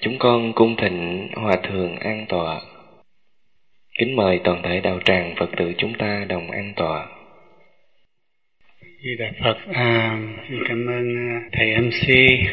Chúng con cung thỉnh Hòa Thượng an tọa. Kính mời toàn thể đạo tràng Phật tử chúng ta đồng an tọa. Di Đà Phật. Xin cảm ơn thầy MC.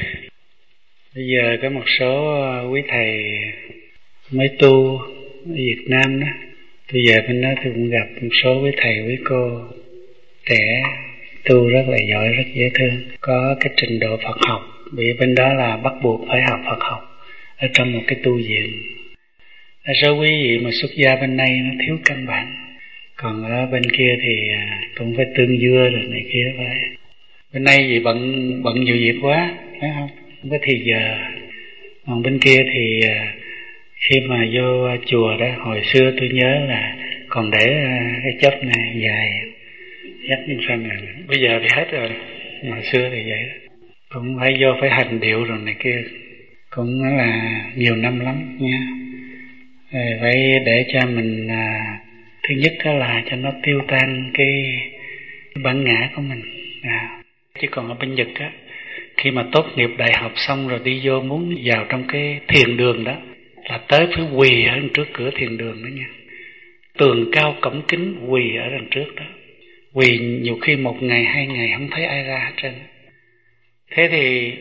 Bây giờ có một số quý thầy mới tu ở Việt Nam đó. Tôi về bên đó tôi cũng gặp một số quý thầy quý cô trẻ tu rất là giỏi, rất dễ thương, có cái trình độ Phật học. Vì bên đó là bắt buộc phải học Phật học ở trong một cái tu viện. Đa số quý vị mà xuất gia bên này nó thiếu căn bản, còn ở bên kia thì cũng phải tương dưa rồi này kia phải. Bên này vì bận nhiều việc quá, phải không có thì giờ. Còn bên kia thì khi mà vô chùa đó, hồi xưa tôi nhớ là còn để cái chấp này dài dắt lên sang này, bây giờ thì hết rồi. Hồi xưa thì vậy đó. Cũng phải vô phải hành điệu rồi này kia, cũng là nhiều năm lắm nha. Phải để cho mình thứ nhất đó là cho nó tiêu tan cái bản ngã của mình. Chứ còn ở bên Nhật á, khi mà tốt nghiệp đại học xong rồi đi vô muốn vào trong cái thiền đường đó là tới phải quỳ ở trước cửa thiền đường đó nha. Tường cao cổng kính, quỳ ở đằng trước đó. Quỳ nhiều khi 1 ngày 2 ngày không thấy ai ra hết trơn. Thế thì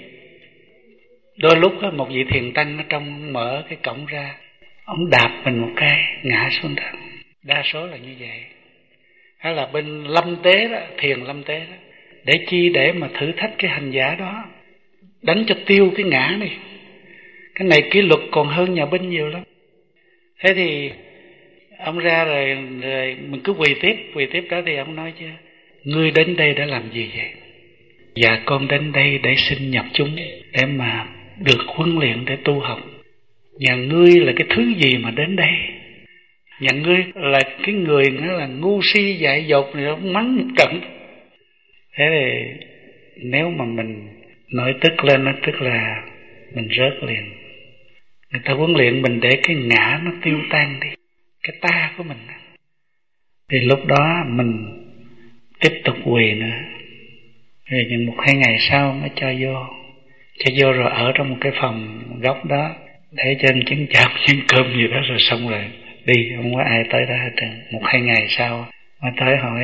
đôi lúc đó, một vị thiền tăng ở trong mở cái cổng ra, ông đạp mình một cái ngã xuống đất. Đa số là như vậy. Hay là bên lâm tế đó, thiền lâm tế đó, để chi? Để mà thử thách cái hành giả đó, đánh cho tiêu cái ngã đi. Cái này kỷ luật còn hơn nhà binh nhiều lắm. Thế thì ông ra rồi mình cứ quỳ tiếp đó. Thì ông nói chứ, ngươi đến đây để làm gì vậy? Dạ con đến đây để xin nhập chúng, để mà được huấn luyện để tu học. Nhà ngươi là cái thứ gì mà đến đây? Nhà ngươi là cái người nó là ngu si dại dột, rồi mắng một trận. Thế thì nếu mà mình nổi tức lên đó, tức là mình rớt liền. Người ta huấn luyện mình để cái ngã nó tiêu tan đi, cái ta của mình. Thì lúc đó mình tiếp tục quỳ nữa. Rồi những 1-2 ngày sau mới cho vô rồi ở trong một cái phòng góc đó, để trên chén cháo chén cơm gì đó, rồi xong rồi đi, không có ai tới đó hết trơn. 1-2 ngày sau mới tới hỏi,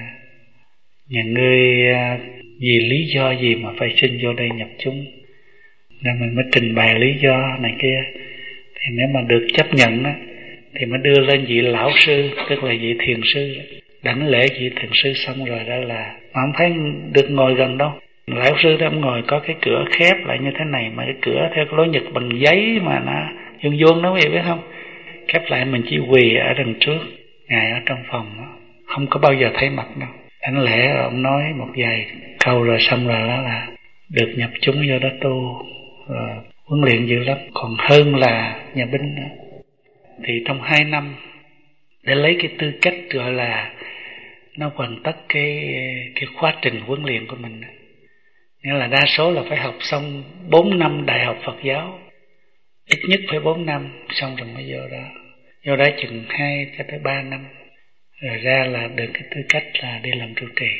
nhà ngươi vì lý do gì mà phải xin vô đây nhập chúng? Nên mình mới trình bày lý do này kia. Thì nếu mà được chấp nhận á, thì mới đưa lên vị lão sư, tức là vị thiền sư, đảnh lễ vị thiền sư xong rồi đó là mà không thấy được ngồi gần đâu. Lão sư đó ông ngồi có cái cửa khép lại như thế này, mà cái cửa theo cái lối Nhật bằng giấy mà nó vuông vuông đó, quý vị biết không? Khép lại, mình chỉ quỳ ở đằng trước, ngài ở trong phòng đó, không có bao giờ thấy mặt đâu. Đảnh lễ rồi ông nói một vài câu rồi xong rồi đó là được nhập chúng vô đó tu, rồi huấn luyện dữ lắm, còn hơn là nhà binh nữa. Thì trong 2 năm để lấy cái tư cách gọi là nó hoàn tất cái quá trình huấn luyện của mình. Nghĩa là đa số là phải học xong 4 năm đại học Phật giáo, ít nhất phải 4 năm, xong rồi mới vô đó. Vô đó chừng 2 cho tới 3 năm, rồi ra là được cái tư cách là đi làm trụ trì.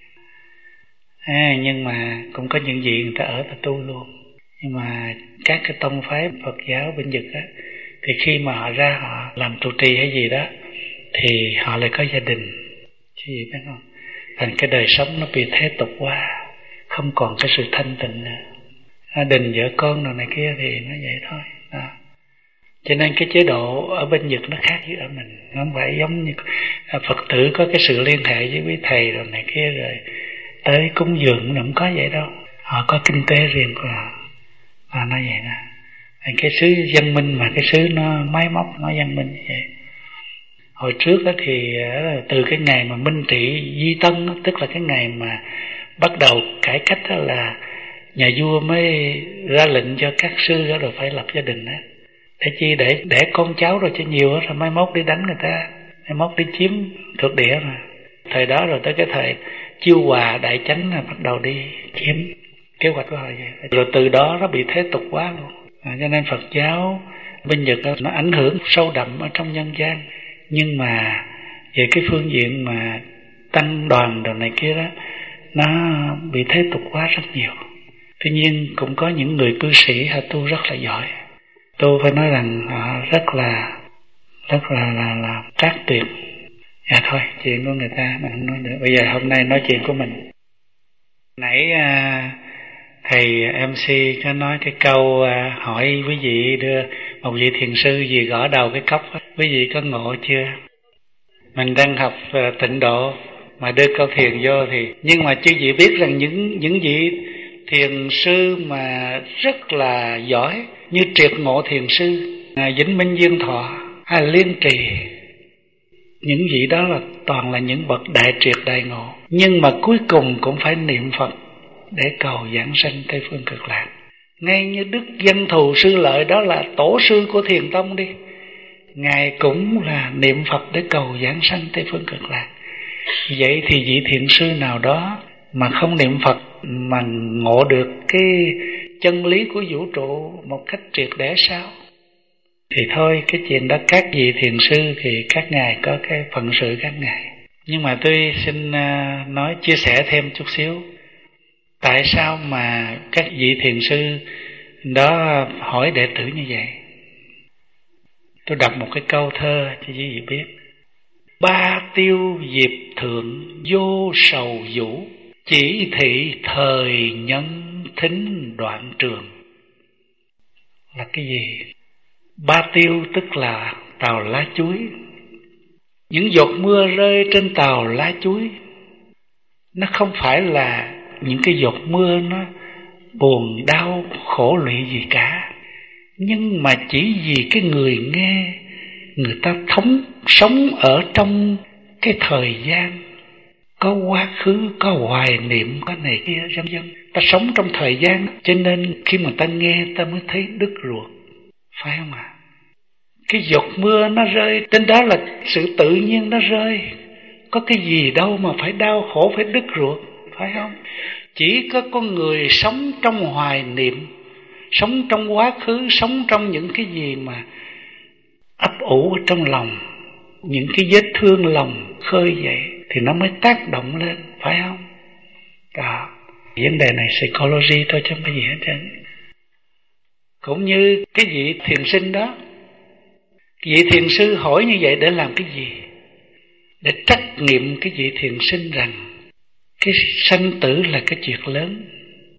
Nhưng mà cũng có những vị người ta ở ta tu luôn. Nhưng mà các cái tông phái Phật giáo bên Nhật á, thì khi mà họ ra họ làm trụ trì hay gì đó, thì họ lại có gia đình, chứ gì biết không? Thành cái đời sống nó bị thế tục quá, không còn cái sự thanh tịnh nữa. Gia đình vợ con rồi này kia thì nó vậy thôi đó. Cho nên cái chế độ ở bên Nhật nó khác với ở mình. Nó không phải giống như Phật tử có cái sự liên hệ với quý thầy rồi này kia, rồi tới cúng dường cũng không có vậy đâu. Họ có kinh tế riêng của họ, nó vậy đó. Cái xứ văn minh mà cái xứ nó máy móc, nó văn minh như vậy. Hồi trước đó thì từ cái ngày mà Minh Trị Di Tân, tức là cái ngày mà bắt đầu cải cách đó, là nhà vua mới ra lệnh cho các sư đó rồi phải lập gia đình đó. Để chi? Để con cháu rồi cho nhiều đó, rồi mai mốt đi đánh người ta, mai mốt đi chiếm thuộc địa rồi. Thời đó rồi tới cái thời Chiêu Hòa Đại Chánh là bắt đầu đi chiếm, kế hoạch của họ vậy. Rồi từ đó nó bị thế tục quá luôn. Cho nên Phật giáo bên Nhật đó, nó ảnh hưởng sâu đậm ở trong nhân gian. Nhưng mà về cái phương diện mà tăng đoàn đồ này kia đó, nó bị thế tục quá rất nhiều. Tuy nhiên cũng có những người cư sĩ họ tu rất là giỏi. tôi phải nói rằng họ rất là trác tuyệt. Dạ thôi, chuyện của người ta mình không nói nữa. Bây giờ hôm nay nói chuyện của mình. Nãy thầy MC có nói cái câu hỏi quý vị đưa một vị thiền sư gì gõ đầu cái cốc, quý vị có ngộ chưa? Mình đang học tịnh độ mà đưa câu thiền vô thì, nhưng mà chứ vị biết rằng những vị thiền sư mà rất là giỏi như Triệt Ngộ Thiền Sư, Vĩnh Minh Viên Thọ hay Liên Trì, những vị đó là toàn là những bậc đại triệt đại ngộ, nhưng mà cuối cùng cũng phải niệm Phật để cầu giảng sanh Tây Phương Cực Lạc. Ngay như Đức Văn Thù Sư Lợi, đó là tổ sư của Thiền Tông đi, ngài cũng là niệm Phật để cầu giảng sanh Tây Phương Cực Lạc. Vậy thì vị thiền sư nào đó mà không niệm Phật mà ngộ được cái chân lý của vũ trụ một cách triệt để sao? Thì thôi, cái chuyện đó các vị thiền sư thì các ngài có cái phận sự các ngài. Nhưng mà tôi xin nói chia sẻ thêm chút xíu. Tại sao mà các vị thiền sư đó hỏi đệ tử như vậy? Tôi đọc một cái câu thơ cho quý vị biết. Ba tiêu diệp thượng vô sầu vũ, chỉ thị thời nhân thính đoạn trường. Là cái gì? Ba tiêu tức là tàu lá chuối. Những giọt mưa rơi trên tàu lá chuối, nó không phải là những cái giọt mưa nó buồn đau khổ lụy gì cả, nhưng mà chỉ vì cái người nghe, người ta sống ở trong cái thời gian có quá khứ, có hoài niệm, có này kia vân vân. Ta sống trong thời gian, cho nên khi mà ta nghe ta mới thấy đứt ruột, phải không ạ? Cái giọt mưa nó rơi, trên đó là sự tự nhiên nó rơi, có cái gì đâu mà phải đau khổ, phải đứt ruột, phải không? Chỉ có con người sống trong hoài niệm, sống trong quá khứ, sống trong những cái gì mà ấp ủ ở trong lòng, những cái vết thương lòng khơi dậy thì nó mới tác động lên, phải không? Đó, vấn đề này psychology thôi chứ không có gì hết trơn. Cũng như cái vị thiền sinh đó, vị thiền sư hỏi như vậy để làm cái gì? Để trắc nghiệm cái vị thiền sinh rằng cái sanh tử là cái chuyện lớn.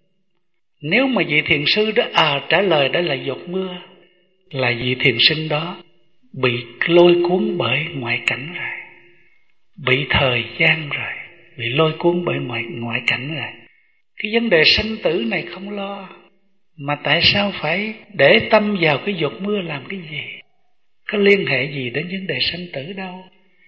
Nếu mà vị thiền sư đó trả lời đó là giọt mưa, là vị thiền sinh đó bị lôi cuốn bởi ngoại cảnh rồi, bị thời gian rồi, bị lôi cuốn bởi ngoại cảnh rồi. Cái vấn đề sanh tử này không lo, mà tại sao phải để tâm vào cái giọt mưa làm cái gì? Có liên hệ gì đến vấn đề sanh tử đâu.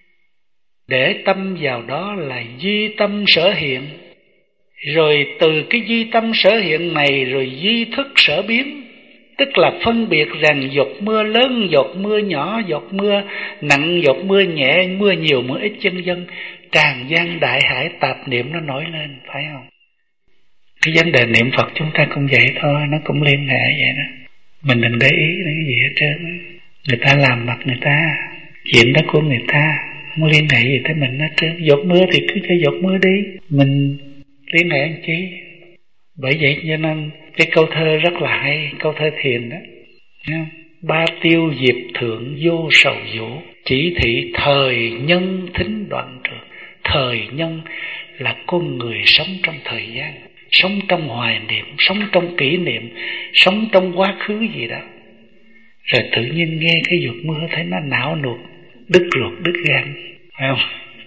Để tâm vào đó là duy tâm sở hiện, rồi từ cái duy tâm sở hiện này rồi duy thức sở biến, tức là phân biệt rằng giọt mưa lớn, giọt mưa nhỏ, giọt mưa nặng, giọt mưa nhẹ, mưa nhiều, mưa ít, vân vân. Tràn gian đại hải tạp niệm nó nổi lên, phải không? Cái vấn đề niệm Phật chúng ta cũng vậy thôi, nó cũng liên hệ vậy đó. Mình đừng để ý đến cái gì hết trơn. Người ta làm mặt người ta, chuyện đó của người ta, không liên hệ gì tới mình hết trơn. Giọt mưa thì cứ cho giọt mưa đi, mình liên hệ làm chi? Bởi vậy cho nên cái câu thơ rất là hay, câu thơ thiền đó. Ba tiêu diệp thượng vô sầu vũ, chỉ thị thời nhân thính đoạn trường. Thời nhân là con người sống trong thời gian, sống trong hoài niệm, sống trong kỷ niệm, sống trong quá khứ gì đó. Rồi tự nhiên nghe cái giọt mưa thấy nó não nuột, đứt ruột, đứt gan, phải không?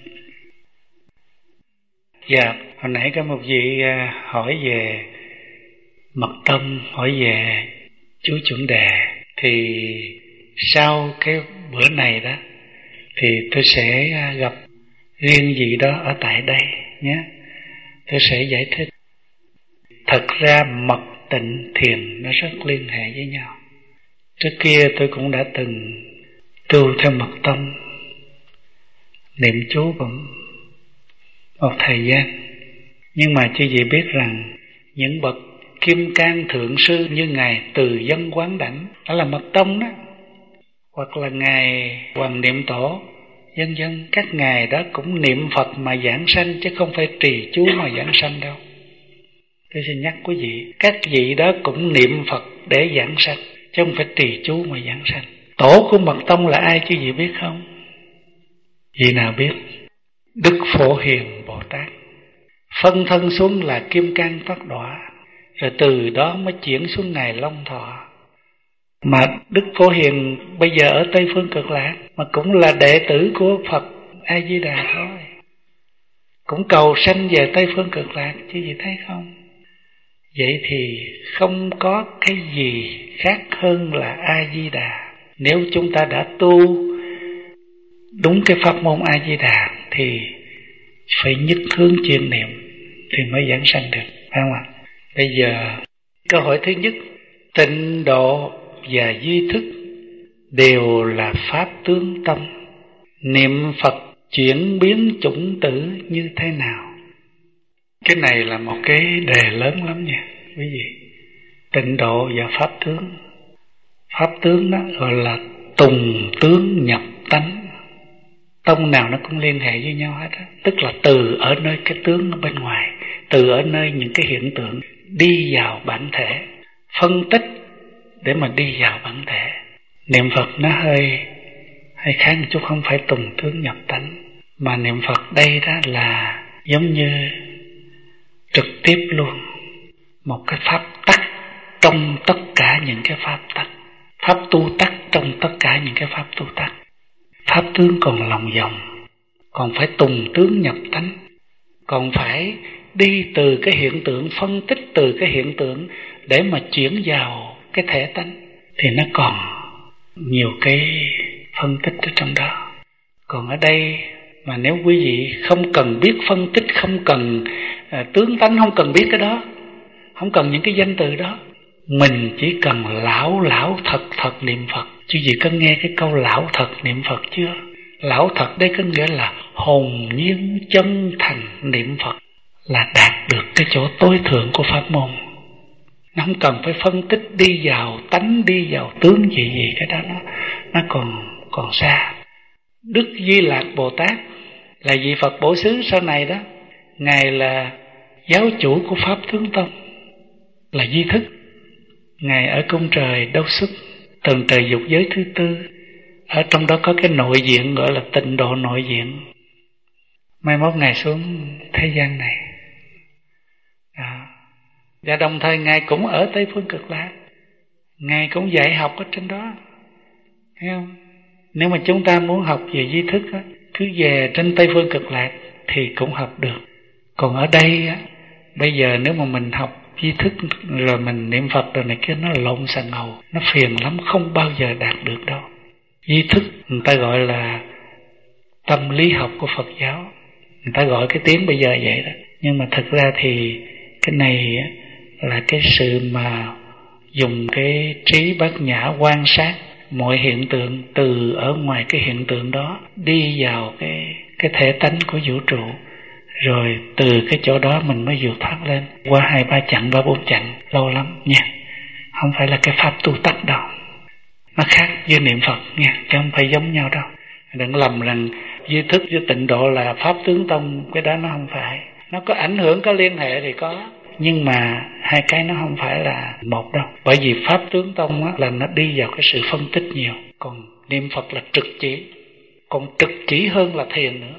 Dạ, hồi nãy có một vị hỏi về mật tông, hỏi về chú chuẩn đề. Thì sau cái bữa này đó thì tôi sẽ gặp riêng vị đó ở tại đây nhé. Tôi sẽ giải thích. Thật ra mật tịnh thiền nó rất liên hệ với nhau. Trước kia tôi cũng đã từng tu theo mật tông, niệm chú cũng một thời gian. Nhưng mà chư vị biết rằng những bậc kim cang thượng sư như ngài Từ Dân Quán Đảnh, đó là mật tông đó, hoặc là ngài Hoàng Niệm Tổ, vân vân, các ngài đó cũng niệm Phật mà giảng sanh, chứ không phải trì chú mà giảng sanh đâu. Tôi xin nhắc quý vị, các vị đó cũng niệm Phật để giảng sanh, chứ không phải trì chú mà giảng sanh. Tổ của mật tông là ai chứ gì biết không? Vì nào biết? Đức Phổ Hiền Bồ Tát. Phân thân xuống là Kim Cang Tát Đọa, rồi từ đó mới chuyển xuống Ngài Long Thọ. Mà Đức Phổ Hiền bây giờ ở Tây Phương Cực Lạc, mà cũng là đệ tử của Phật A Di Đà thôi, cũng cầu sanh về Tây Phương Cực Lạc chứ gì thấy không? Vậy thì không có cái gì khác hơn là A Di Đà. Nếu chúng ta đã tu đúng cái pháp môn A Di Đà thì phải nhất hướng chuyên niệm thì mới giảng sanh được, phải không ạ? Bây giờ câu hỏi thứ nhất, tịnh độ và duy thức đều là pháp tướng tâm. Niệm Phật chuyển biến chủng tử như thế nào? Cái này là một cái đề lớn lắm nha quý vị. Tịnh độ và pháp tướng. Pháp tướng đó gọi là tùng tướng nhập tánh. Tông nào nó cũng liên hệ với nhau hết á. Tức là từ ở nơi cái tướng ở bên ngoài, từ ở nơi những cái hiện tượng đi vào bản thể, phân tích để mà đi vào bản thể. Niệm Phật nó hơi khác một chút, không phải tùng tướng nhập tánh, mà niệm Phật đây đó là giống như trực tiếp luôn một cái pháp tắc trong tất cả những cái pháp tắc, pháp tu tắc trong tất cả những cái pháp tu tắc. Pháp tướng còn lòng vòng, còn phải tùng tướng nhập tánh, còn phải đi từ cái hiện tượng, phân tích từ cái hiện tượng để mà chuyển vào cái thể tánh, thì nó còn nhiều cái phân tích ở trong đó. Còn ở đây mà nếu quý vị không cần biết phân tích, không cần tướng tánh, không cần biết cái đó, không cần những cái danh từ đó, mình chỉ cần lão thật niệm Phật. Chứ gì có nghe cái câu lão thật niệm Phật chưa? Lão thật đây có nghĩa là hồn nhiên chân thành niệm Phật, là đạt được cái chỗ tối thượng của pháp môn. Nó không cần phải phân tích đi vào tánh, đi vào tướng gì, cái đó nó còn xa. Đức Di Lạc Bồ Tát là vị Phật Bổ Xứ sau này đó, Ngài là giáo chủ của Pháp Tướng Tông, là duy thức. Ngài ở cung trời Đâu Xuất, tầng trời dục giới thứ tư. Ở trong đó có cái nội diện gọi là tịnh độ nội diện. Mai mốt Ngài xuống thế gian này. Và đồng thời Ngài cũng ở Tây Phương Cực Lạc, Ngài cũng dạy học ở trên đó, thấy không? Nếu mà chúng ta muốn học về duy thức á, cứ về trên Tây Phương Cực Lạc thì cũng học được. Còn ở đây á, bây giờ nếu mà mình học duy thức rồi mình niệm Phật rồi này kia, nó lộn xà ngầu, nó phiền lắm, không bao giờ đạt được đâu. Duy thức người ta gọi là tâm lý học của Phật giáo, người ta gọi cái tiếng bây giờ vậy đó. Nhưng mà thực ra thì cái này là cái sự mà dùng cái trí bát nhã quan sát mọi hiện tượng, từ ở ngoài cái hiện tượng đó đi vào cái thể tánh của vũ trụ, rồi từ cái chỗ đó mình mới vượt thoát lên qua 2-3 chặng, 3-4 chặng, lâu lắm nha. Không phải là cái pháp tu tắc đâu, nó khác với niệm Phật nha, chứ không phải giống nhau đâu. Đừng lầm rằng duy thức với tịnh độ là Pháp Tướng Tông, cái đó nó không phải. Nó có ảnh hưởng, có liên hệ thì có, nhưng mà hai cái nó không phải là một đâu. Bởi vì Pháp Tướng Tông á, là nó đi vào cái sự phân tích nhiều, còn niệm Phật là trực chỉ, còn trực chỉ hơn là thiền nữa.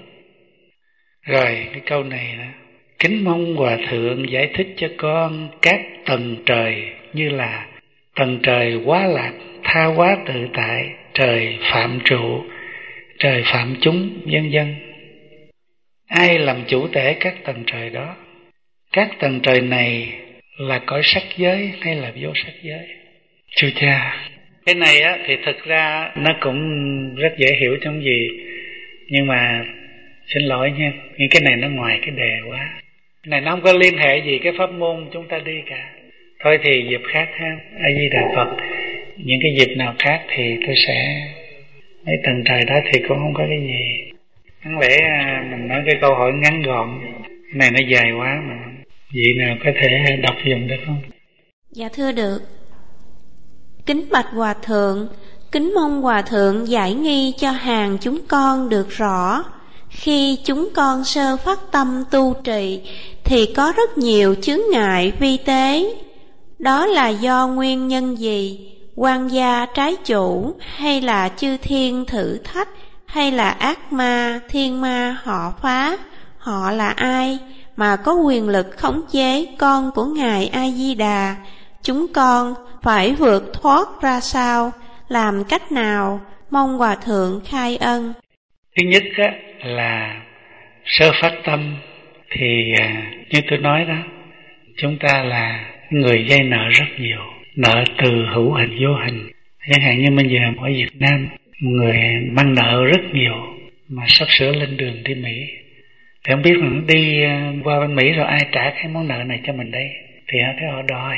Rồi cái câu này đó: kính mong Hòa Thượng giải thích cho con các tầng trời, như là tầng trời Quá Lạc, Tha Hóa Tự Tại, trời Phạm Trụ, trời Phạm Chúng, vân vân. Ai làm chủ thể các tầng trời đó? Các tầng trời này là cõi sắc giới hay là vô sắc giới? Chú cha, cái này á thì thực ra nó cũng rất dễ hiểu trong gì, nhưng mà xin lỗi nha, những cái này nó ngoài cái đề quá. Cái này nó không có liên hệ gì cái pháp môn chúng ta đi cả. Thôi thì dịp khác ha, A Di Đà Phật. Những cái dịp nào khác thì tôi sẽ, mấy tầng trời đó thì cũng không có cái gì. Đáng lẽ mình nói cái câu hỏi ngắn gọn, cái này nó dài quá mà. Vị nào có thể đọc dùm được không? Dạ thưa được. Kính bạch Hòa Thượng, kính mong Hòa Thượng giải nghi cho hàng chúng con được rõ. Khi chúng con sơ phát tâm tu trì thì có rất nhiều chướng ngại vi tế. Đó là do nguyên nhân gì? quan gia trái chủ, hay là chư thiên thử thách, hay là ác ma, thiên ma họ phá? Họ là ai mà có quyền lực khống chế con của Ngài A-di-đà? Chúng con phải vượt thoát ra sao? Làm cách nào? Mong Hòa Thượng khai ân. Thứ nhất là sơ phát tâm. Thì như tôi nói đó, chúng ta là người vay nợ rất nhiều, nợ từ hữu hình vô hình. Chẳng hạn như bây giờ ở Việt Nam, người mang nợ rất nhiều mà sắp sửa lên đường đi Mỹ. Thì không biết là đi qua bên Mỹ rồi ai trả cái món nợ này cho mình đây? Thì họ đòi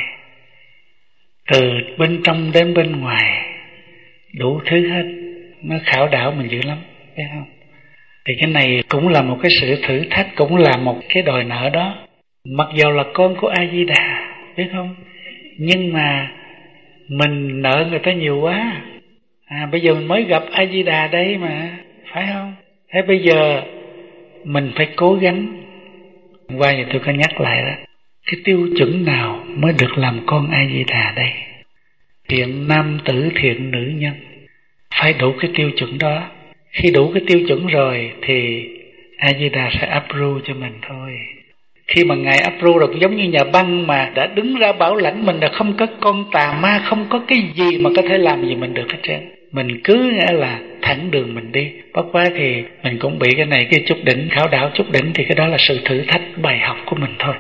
từ bên trong đến bên ngoài, đủ thứ hết. Nó khảo đảo mình dữ lắm, biết không? Thì cái này cũng là một cái sự thử thách, cũng là một cái đòi nợ đó. Mặc dù là con của A-di-đà, biết không? Nhưng mà mình nợ người ta nhiều quá. Bây giờ mình mới gặp A-di-đà đây mà, phải không? Thế bây giờ mình phải cố gắng. Qua giờ tôi có nhắc lại đó, cái tiêu chuẩn nào mới được làm con A-di-đà đây? Thiện nam tử, thiện nữ nhân, phải đủ cái tiêu chuẩn đó. Khi đủ cái tiêu chuẩn rồi thì A-di-đà sẽ approve cho mình thôi. Khi mà Ngài approve rồi cũng giống như nhà băng mà đã đứng ra bảo lãnh mình là không có con tà ma, không có cái gì mà có thể làm gì mình được hết trơn. Mình cứ nghĩa là thẳng đường mình đi. Bất quá thì mình cũng bị cái này cái chút đỉnh, khảo đảo chút đỉnh, thì cái đó là sự thử thách bài học của mình thôi.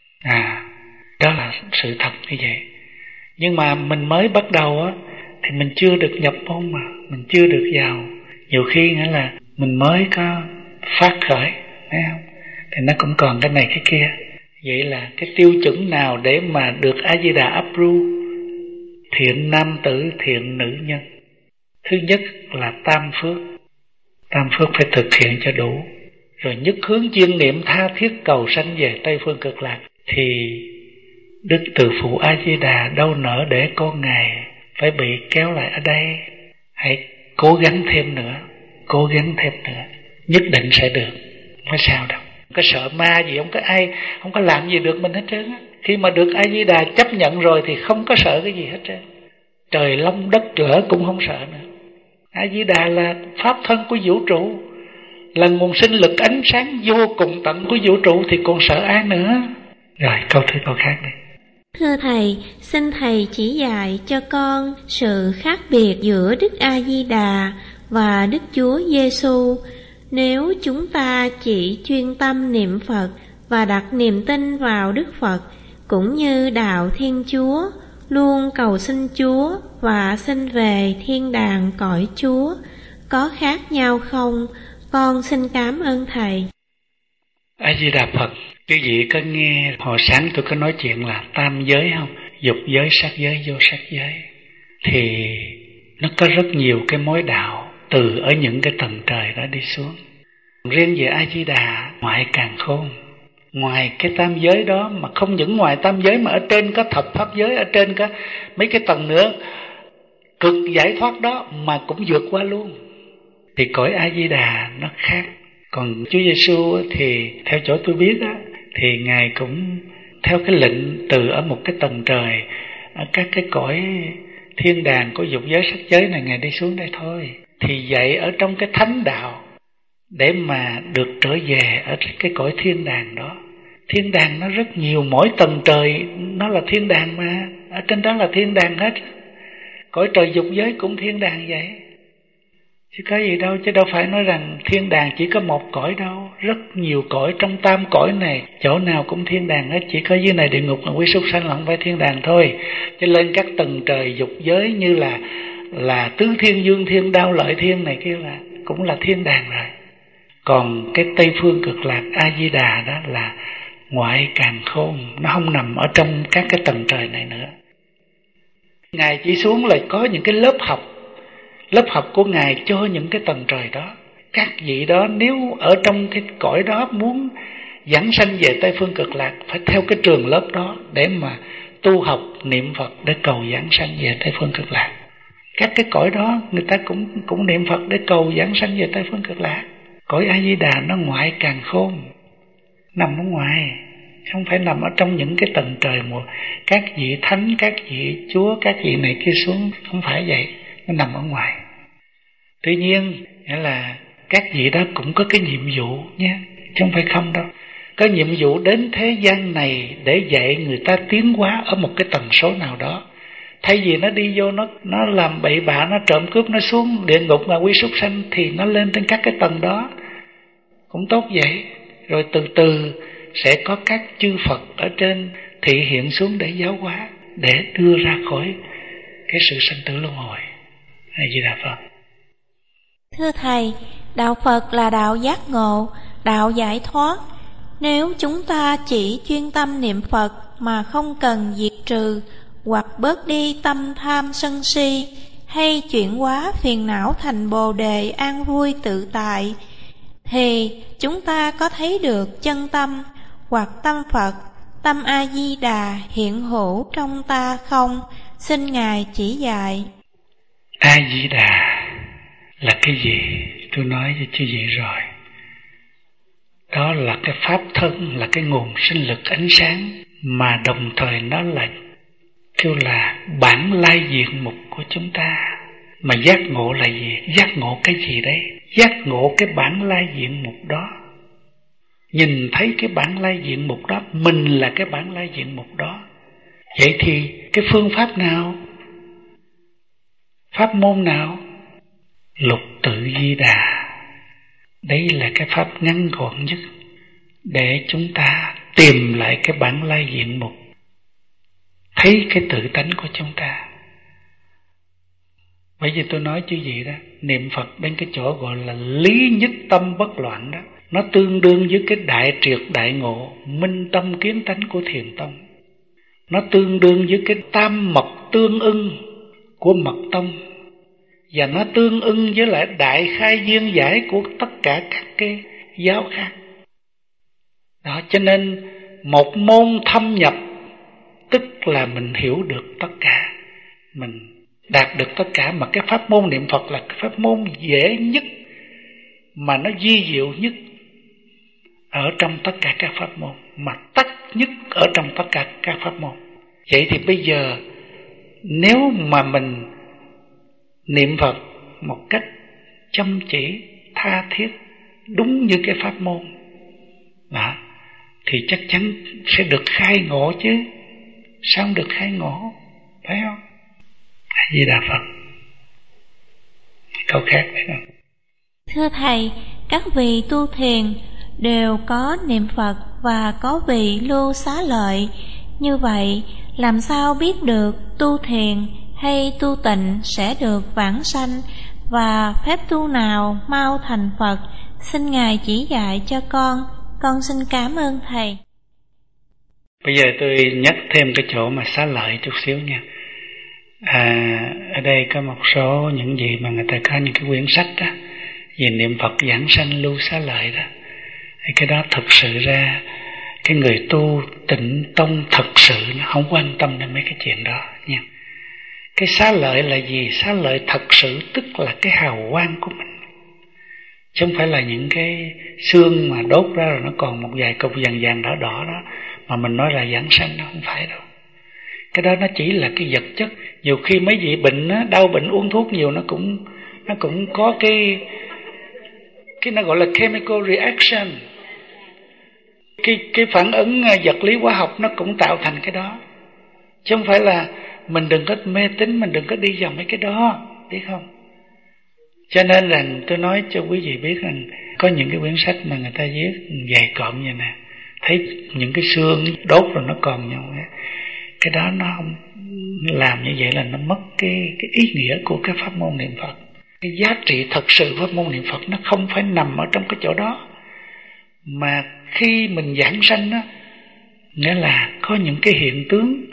Đó là sự thật như vậy. Nhưng mà mình mới bắt đầu á, thì mình chưa được nhập môn mà, mình chưa được vào. Nhiều khi nghĩa là mình mới có phát khởi, thấy không? Thì nó cũng còn cái này cái kia. Vậy là cái tiêu chuẩn nào để mà được A-di-đà approve? Thiện nam tử, thiện nữ nhân. Thứ nhất là tam phước. Tam phước phải thực hiện cho đủ. Rồi nhất hướng chuyên niệm tha thiết cầu sanh về Tây Phương Cực Lạc. Thì Đức Từ Phụ A-di-đà đâu nỡ để con Ngài phải bị kéo lại ở đây. Hãy cố gắng thêm nữa, cố gắng thêm nữa, nhất định sẽ được. Không có sao đâu, không có sợ ma gì, không có ai, không có làm gì được mình hết trơn á. Khi mà được A-di-đà chấp nhận rồi thì không có sợ cái gì hết trơn. Trời long đất lở cũng không sợ nữa. A-di-đà là pháp thân của vũ trụ, là nguồn sinh lực ánh sáng vô cùng tận của vũ trụ, thì còn sợ ai nữa. Rồi câu khác đây. Thưa Thầy, xin Thầy chỉ dạy cho con sự khác biệt giữa Đức A-di-đà và Đức Chúa Giêsu. Nếu chúng ta chỉ chuyên tâm niệm Phật và đặt niềm tin vào Đức Phật, cũng như đạo Thiên Chúa, luôn cầu xin Chúa và xin về thiên đàng cõi Chúa, có khác nhau không? Con xin cảm ơn Thầy. A-di-đà Phật. Quý vị có nghe hồi sáng tôi có nói chuyện là tam giới không? Dục giới, sắc giới, vô sắc giới. Thì nó có rất nhiều cái mối đạo từ ở những cái tầng trời đó đi xuống. Riêng về A-di-đà, ngoại càn khôn, ngoài cái tam giới đó, mà không những ngoài tam giới mà ở trên có thập pháp giới, ở trên có mấy cái tầng nữa cực giải thoát đó mà cũng vượt qua luôn. Thì cõi A-di-đà nó khác. Còn Chúa Giêsu thì theo chỗ tôi biết á, thì Ngài cũng theo cái lệnh từ ở một cái tầng trời, ở các cái cõi thiên đàng của dục giới sắc giới này, Ngài đi xuống đây thôi. Thì vậy ở trong cái thánh đạo để mà được trở về ở cái cõi thiên đàng đó. Thiên đàng nó rất nhiều, mỗi tầng trời nó là thiên đàng mà, ở trên đó là thiên đàng hết. Cõi trời dục giới cũng thiên đàng vậy. Chứ có gì đâu, chứ đâu phải nói rằng thiên đàng chỉ có một cõi đâu. Rất nhiều cõi trong tam cõi này, chỗ nào cũng thiên đàng hết. Chỉ có dưới này địa ngục là quý súc sanh là không phải thiên đàng thôi. Cho lên các tầng trời dục giới như là tứ thiên, dương thiên, đao lợi thiên này kia là cũng là thiên đàng rồi. Còn cái Tây Phương Cực Lạc A-di-đà đó là ngoại càn khôn, nó không nằm ở trong các cái tầng trời này nữa. Ngài chỉ xuống là có những cái lớp học của Ngài cho những cái tầng trời đó. Các vị đó nếu ở trong cái cõi đó muốn giảng sanh về Tây Phương Cực Lạc, phải theo cái trường lớp đó để mà tu học niệm Phật để cầu giảng sanh về Tây Phương Cực Lạc. Các cái cõi đó người ta cũng niệm Phật để cầu giảng sanh về Tây Phương Cực Lạc. Cõi A-di-đà nó ngoại càn khôn, nằm ở ngoài. không phải nằm ở trong những cái tầng trời một các vị thánh, các vị chúa, các vị này kia xuống, không phải vậy, nó nằm ở ngoài. Tuy nhiên nghĩa là các vị đó cũng có cái nhiệm vụ nha, chứ không phải không đâu. Có nhiệm vụ đến thế gian này để dạy người ta tiến hóa ở một cái tần số nào đó. Thay vì nó đi vô nó làm bậy bạ, nó trộm cướp, nó xuống địa ngục mà quy súc sanh, thì nó lên trên các cái tầng đó cũng tốt vậy. Rồi từ từ sẽ có các chư Phật ở trên thị hiện xuống để giáo hóa, để đưa ra khỏi cái sự sanh tử luân hồi. A Di Đà Phật. Thưa Thầy, đạo Phật là đạo giác ngộ, đạo giải thoát. Nếu chúng ta chỉ chuyên tâm niệm Phật mà không cần diệt trừ hoặc bớt đi tâm tham sân si, hay chuyển hóa phiền não thành Bồ đề an vui tự tại, thì chúng ta có thấy được chân tâm hoặc tâm Phật, tâm A-di-đà hiện hữu trong ta không? Xin Ngài chỉ dạy. A-di-đà là cái gì? Tôi nói cho chư vị rồi. Đó là cái pháp thân, là cái nguồn sinh lực ánh sáng, mà đồng thời nó là kêu là bản lai diện mục của chúng ta. Mà giác ngộ là gì? Giác ngộ cái gì đấy? Giác ngộ cái bản lai diện mục đó. Nhìn thấy cái bản lai diện mục đó, mình là cái bản lai diện mục đó. Vậy thì cái phương pháp nào? Pháp môn nào? Lục tự di đà. Đấy là cái pháp ngắn gọn nhất để chúng ta tìm lại cái bản lai diện mục, thấy cái tự tánh của chúng ta. Bởi vì tôi nói chứ gì đó, niệm Phật đến cái chỗ gọi là lý nhất tâm bất loạn đó, nó tương đương với cái đại triệt đại ngộ minh tâm kiến tánh của Thiền Tông. Nó tương đương với cái tam mật tương ưng của Mật Tông, và nó tương ưng với lại đại khai duyên giải của tất cả các cái giáo khác. Đó, cho nên một môn thâm nhập tức là mình hiểu được tất cả, mình đạt được tất cả. Mà cái pháp môn niệm Phật là cái pháp môn dễ nhất, mà nó vi diệu nhất ở trong tất cả các pháp môn, mà tắc nhất ở trong tất cả các pháp môn. Vậy thì bây giờ nếu mà mình niệm Phật một cách chăm chỉ, tha thiết, đúng như cái pháp môn đó, thì chắc chắn sẽ được khai ngộ chứ. Sao không được khai ngộ? Phải không? A Di Đà Phật. Câu khác phải không? Thưa Thầy, các vị tu thiền đều có niệm Phật và có vị lưu xá lợi. Như vậy, làm sao biết được tu thiền hay tu tịnh sẽ được vãng sanh, và phép tu nào mau thành Phật? Xin Ngài chỉ dạy cho con xin cảm ơn Thầy. Bây giờ tôi nhắc thêm cái chỗ mà xá lợi chút xíu nha. Ở đây có một số những gì mà người ta có những cái quyển sách đó về niệm Phật giảng sanh lưu xá lợi đó. Thì cái đó thực sự ra cái người tu tịnh tông thực sự nó không quan tâm đến mấy cái chuyện đó nha. Cái xá lợi là gì? Xá lợi thật sự tức là cái hào quang của mình, chứ không phải là những cái xương mà đốt ra rồi nó còn một vài cục vàng vàng đỏ đỏ đó mà mình nói là giảng sanh. Nó không phải đâu. Cái đó nó chỉ là cái vật chất. Nhiều khi mấy vị bệnh á, đau bệnh uống thuốc nhiều nó cũng có cái nó gọi là chemical reaction. Cái phản ứng vật lý hóa học nó cũng tạo thành cái đó. Chứ không phải là mình đừng có mê tín, mình đừng có đi vào mấy cái đó, biết không? Cho nên là tôi nói cho quý vị biết rằng có những cái quyển sách mà người ta viết dày cộm như nè, thấy những cái xương đốt rồi nó còn nhau. Cái đó nó không làm như vậy là nó mất cái ý nghĩa của cái pháp môn niệm Phật. Cái giá trị thật sự pháp môn niệm Phật nó không phải nằm ở trong cái chỗ đó. Mà khi mình giảng sanh á, nghĩa là có những cái hiện tướng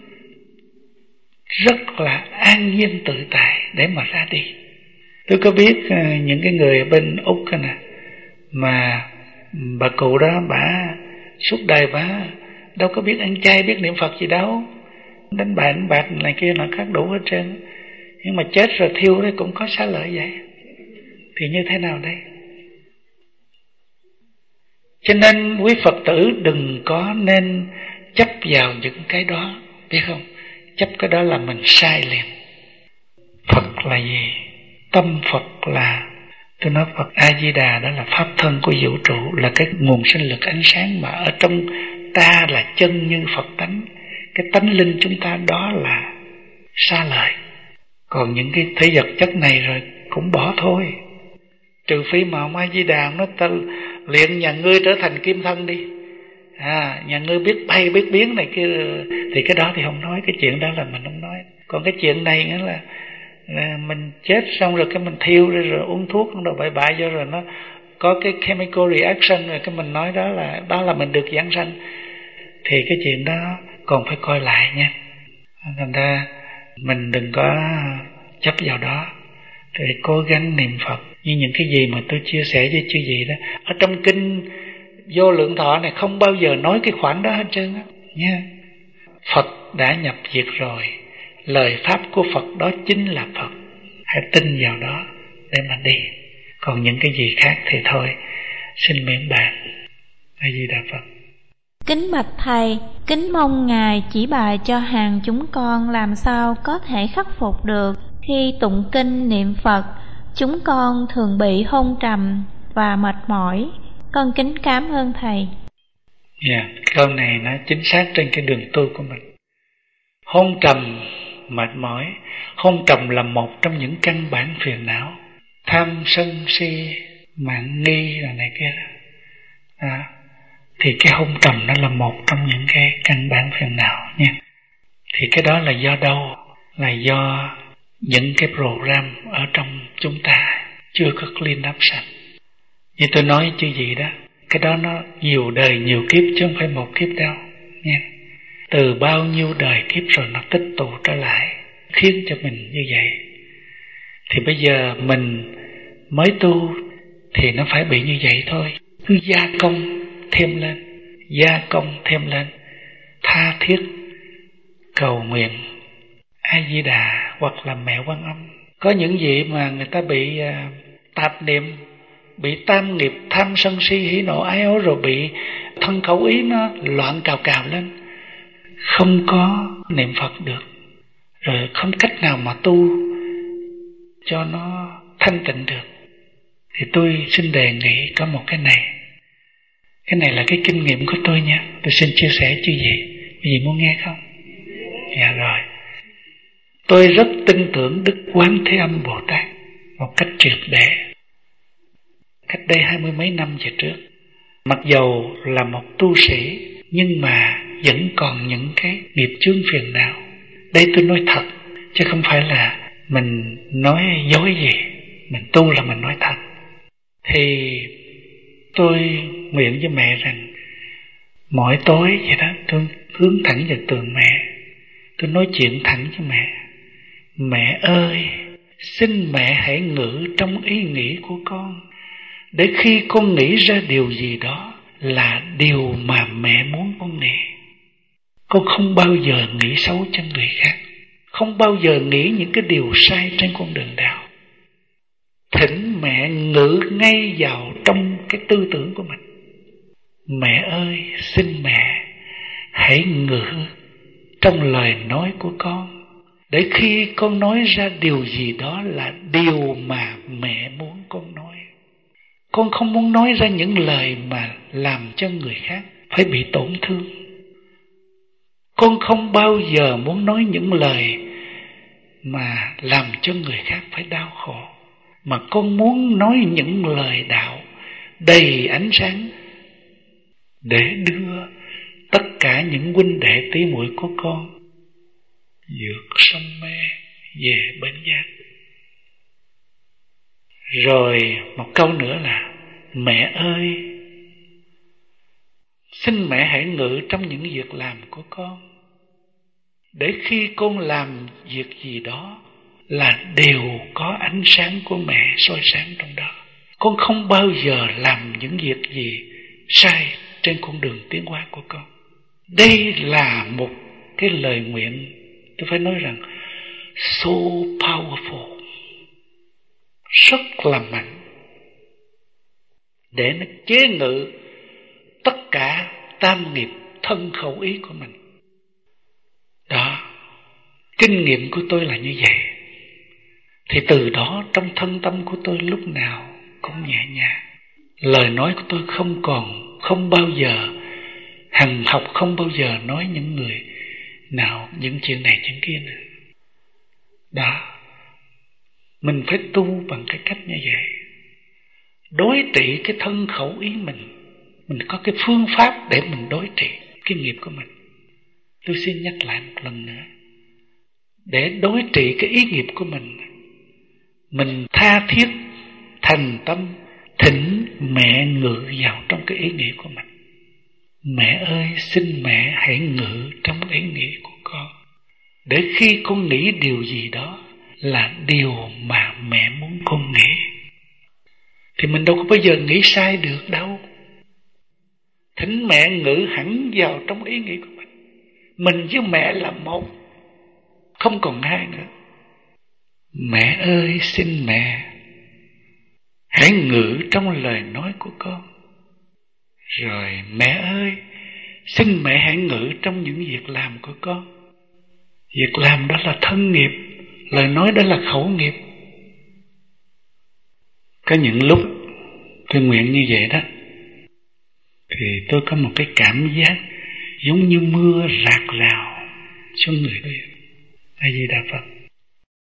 rất là an nhiên tự tại để mà ra đi. Tôi có biết những cái người ở bên Úc nè, mà bà cụ đó bả suốt đời bả đâu có biết ăn chay, biết niệm Phật gì đâu, đánh bạc này kia là khác đủ hết trơn. Nhưng mà chết rồi thiêu đấy cũng có xá lợi vậy. Thì như thế nào đây? Cho nên quý Phật tử đừng có nên chấp vào những cái đó, biết không? Chấp cái đó là mình sai liền. Phật là gì? Tâm Phật là, tôi nói Phật A-di-đà đó là pháp thân của vũ trụ, là cái nguồn sinh lực ánh sáng mà ở trong ta là chân như Phật tánh. Cái tánh linh chúng ta đó là xa lợi. Còn những cái thế vật chất này rồi cũng bỏ thôi. Trừ phi mà ông A-di-đà nói ta luyện nhà ngươi trở thành kim thân đi, nhà ngươi biết bay biết biến này kia, thì cái đó thì không nói, cái chuyện đó là mình không nói. Còn cái chuyện này nghĩa là mình chết xong rồi cái mình thiêu rồi uống thuốc rồi bậy bạ vô rồi nó có cái chemical reaction, rồi cái mình nói đó là mình được giảng sanh, thì cái chuyện đó còn phải coi lại nha. Thành ra mình đừng có chấp vào đó, thì cố gắng niệm Phật. Như những cái gì mà tôi chia sẻ với chư vị đó, ở trong kinh Vô Lượng Thọ này không bao giờ nói cái khoản đó hết trơn á nha. Phật đã nhập diệt rồi, lời pháp của Phật đó chính là Phật, hãy tin vào đó để mà đi. Còn những cái gì khác thì thôi, xin miễn bàn. A Di Đà Phật. Kính bạch Thầy, kính mong Ngài chỉ bài cho hàng chúng con làm sao có thể khắc phục được khi tụng kinh niệm Phật. Chúng con thường bị hôn trầm và mệt mỏi. Con kính cảm ơn Thầy. Câu này nó chính xác trên cái đường tu của mình. Hôn trầm, mệt mỏi. Hôn trầm là một trong những căn bản phiền não. Tham sân si, mạn nghi là này kia đó. Thì cái hôn trầm nó là một trong những cái căn bản phiền não nha. Thì cái đó là do đâu? Là do những cái program ở trong chúng ta chưa có clean up sạch. Như tôi nói chứ gì đó, cái đó nó nhiều đời nhiều kiếp chứ không phải một kiếp đâu nha. Từ bao nhiêu đời kiếp rồi nó tích tụ trở lại, khiến cho mình như vậy. Thì bây giờ mình mới tu thì nó phải bị như vậy thôi. Cứ gia công thêm lên, gia công thêm lên, tha thiết cầu nguyện A Di Đà hoặc là Mẹ Quan Âm. Có những vị mà người ta bị tạp niệm, bị tam nghiệp tham sân si hỉ nộ ái ố, rồi bị thân khẩu ý nó loạn cào cào lên, không có niệm Phật được, rồi không cách nào mà tu cho nó thanh tịnh được. Thì tôi xin đề nghị có một cái này. Cái này là cái kinh nghiệm của tôi nha, tôi xin chia sẻ chứ gì. Quý vị muốn nghe không? Dạ rồi. Tôi rất tin tưởng Đức Quán Thế Âm Bồ Tát một cách triệt để. Cách đây 20 mấy năm về trước, mặc dầu là một tu sĩ nhưng mà vẫn còn những cái nghiệp chướng phiền não. Đây tôi nói thật, chứ không phải là mình nói dối gì. Mình tu là mình nói thật. Thì tôi nguyện với mẹ rằng mỗi tối vậy đó, tôi hướng thẳng vào tường mẹ, tôi nói chuyện thẳng với mẹ. Mẹ ơi, xin mẹ hãy ngự trong ý nghĩ của con, để khi con nghĩ ra điều gì đó là điều mà mẹ muốn con nghĩ. Con không bao giờ nghĩ xấu cho người khác, không bao giờ nghĩ những cái điều sai trên con đường đạo. Thỉnh mẹ ngự ngay vào trong cái tư tưởng của mình. Mẹ ơi, xin mẹ hãy ngự trong lời nói của con, để khi con nói ra điều gì đó là điều mà mẹ muốn con nói. Con không muốn nói ra những lời mà làm cho người khác phải bị tổn thương. Con không bao giờ muốn nói những lời mà làm cho người khác phải đau khổ, mà con muốn nói những lời đạo đầy ánh sáng để đưa tất cả những huynh đệ tỷ muội của con vượt sông mê về bến giác. Rồi một câu nữa là mẹ ơi, xin mẹ hãy ngự trong những việc làm của con, để khi con làm việc gì đó là đều có ánh sáng của mẹ soi sáng trong đó. Con không bao giờ làm những việc gì sai trên con đường tiến hóa của con. Đây là một cái lời nguyện, tôi phải nói rằng so powerful, rất là mạnh, để nó chế ngự tất cả tam nghiệp thân khẩu ý của mình. Đó, kinh nghiệm của tôi là như vậy. Thì từ đó trong thân tâm của tôi lúc nào cũng nhẹ nhàng. Lời nói của tôi không bao giờ hằng học, không bao giờ nói những người nào những chuyện này chuyện kia nữa. Đó, mình phải tu bằng cái cách như vậy. Đối trị cái thân khẩu ý mình có cái phương pháp để mình đối trị cái nghiệp của mình. Tôi xin nhắc lại một lần nữa. Để đối trị cái ý nghiệp của mình tha thiết thành tâm thỉnh mẹ ngự vào trong cái ý nghĩa của mình. Mẹ ơi, xin mẹ hãy ngự trong ý nghĩa của con, để khi con nghĩ điều gì đó là điều mà mẹ muốn con nghĩ. Thì mình đâu có bao giờ nghĩ sai được đâu. Thỉnh mẹ ngự hẳn vào trong ý nghĩ của mình. Mình với mẹ là một, không còn hai nữa. Mẹ ơi, xin mẹ hãy ngự trong lời nói của con. Rồi mẹ ơi, xin mẹ hãy ngự trong những việc làm của con. Việc làm đó là thân nghiệp, lời nói đó là khẩu nghiệp. Có những lúc tôi nguyện như vậy đó, thì tôi có một cái cảm giác giống như mưa rạc rào xuống người tôi. A Di Đà Phật.